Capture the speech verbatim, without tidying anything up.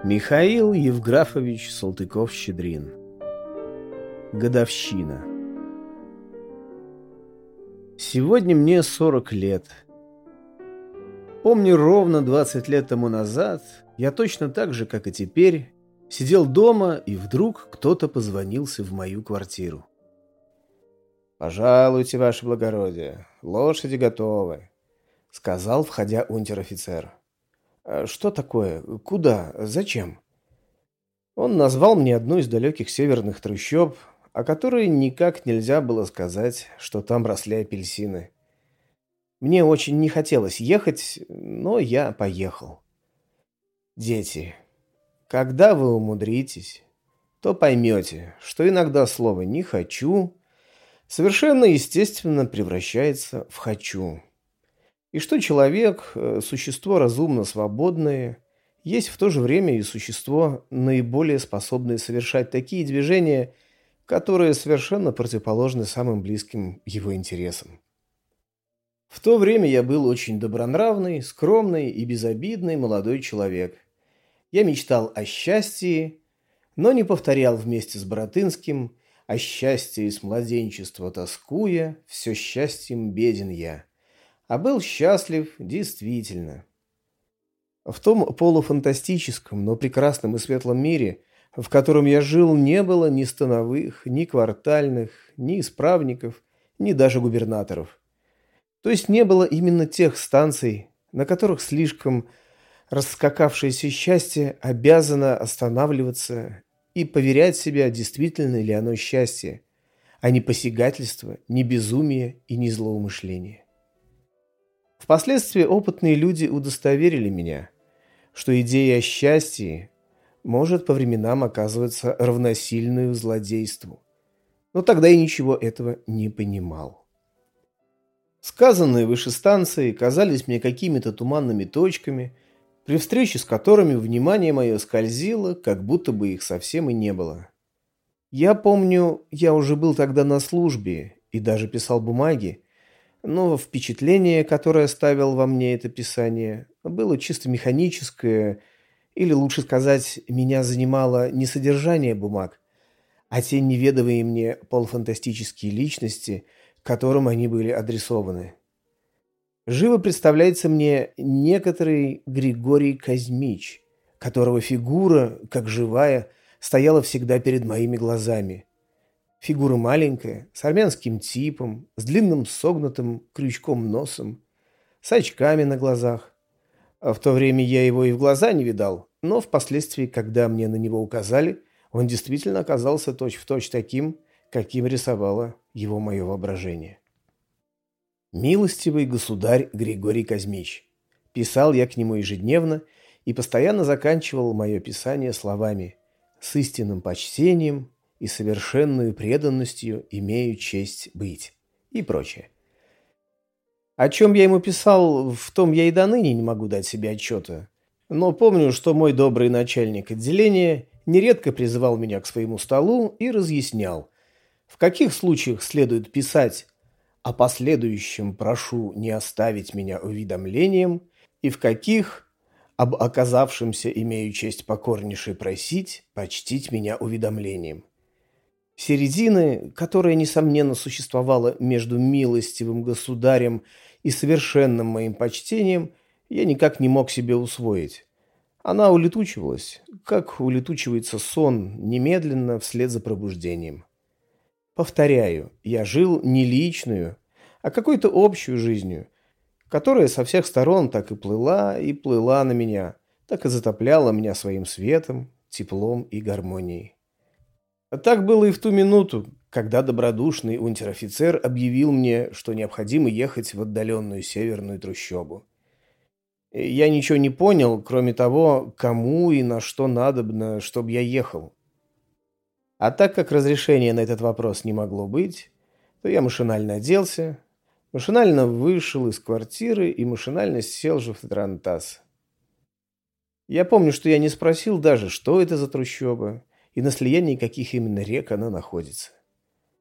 Михаил Евграфович Салтыков-Щедрин. Годовщина. Сегодня мне сорок лет. Помню, ровно двадцать лет тому назад я точно так же, как и теперь, сидел дома, и вдруг кто-то позвонился в мою квартиру. «Пожалуйте, ваше благородие, лошади готовы», — сказал, входя унтер-офицер. «Что такое? Куда? Зачем?» Он назвал мне одну из далеких северных трущоб, о которой никак нельзя было сказать, что там росли апельсины. Мне очень не хотелось ехать, но я поехал. Дети, когда вы умудритесь, то поймете, что иногда слово «не хочу» совершенно естественно превращается в «хочу». И что человек, существо разумно свободное, есть в то же время и существо, наиболее способное совершать такие движения, которые совершенно противоположны самым близким его интересам. В то время я был очень добронравный, скромный и безобидный молодой человек. Я мечтал о счастье, но не повторял вместе с Баратынским «О счастье с младенчества тоскуя, все счастьем беден я», а был счастлив действительно. В том полуфантастическом, но прекрасном и светлом мире, в котором я жил, не было ни становых, ни квартальных, ни исправников, ни даже губернаторов. То есть не было именно тех станций, на которых слишком расскакавшееся счастье обязано останавливаться и поверять себя, действительно ли оно счастье, а не посягательство, не безумие и не злоумышление. Впоследствии опытные люди удостоверили меня, что идея о счастье может по временам оказываться равносильной злодейству. Но тогда я ничего этого не понимал. Сказанные выше станции казались мне какими-то туманными точками, при встрече с которыми внимание мое скользило, как будто бы их совсем и не было. Я помню, я уже был тогда на службе и даже писал бумаги, но впечатление, которое оставил во мне это писание, было чисто механическое, или, лучше сказать, меня занимало не содержание бумаг, а те неведомые мне полуфантастические личности, которым они были адресованы. Живо представляется мне некоторый Григорий Казмич, которого фигура, как живая, стояла всегда перед моими глазами. Фигура маленькая, с армянским типом, с длинным согнутым крючком носом, с очками на глазах. А в то время я его и в глаза не видал, но впоследствии, когда мне на него указали, он действительно оказался точь-в-точь таким, каким рисовало его мое воображение. «Милостивый государь Григорий Казмич», писал я к нему ежедневно и постоянно заканчивал мое писание словами «с истинным почтением и совершенную преданностью имею честь быть» и прочее. О чем я ему писал, в том я и до ныне не могу дать себе отчета, но помню, что мой добрый начальник отделения нередко призывал меня к своему столу и разъяснял, в каких случаях следует писать «о последующем прошу не оставить меня уведомлением» и в каких «об оказавшемся имею честь покорнейше просить почтить меня уведомлением». Середины, которая, несомненно, существовала между милостивым государем и совершенным моим почтением, я никак не мог себе усвоить. Она улетучивалась, как улетучивается сон немедленно вслед за пробуждением. Повторяю, я жил не личную, а какой-то общую жизнью, которая со всех сторон так и плыла и плыла на меня, так и затопляла меня своим светом, теплом и гармонией. Так было и в ту минуту, когда добродушный унтер-офицер объявил мне, что необходимо ехать в отдаленную северную трущобу. Я ничего не понял, кроме того, кому и на что надобно, чтобы я ехал. А так как разрешения на этот вопрос не могло быть, то я машинально оделся, машинально вышел из квартиры и машинально сел же в тарантас. Я помню, что я не спросил даже, что это за трущоба, и на слиянии каких именно рек она находится.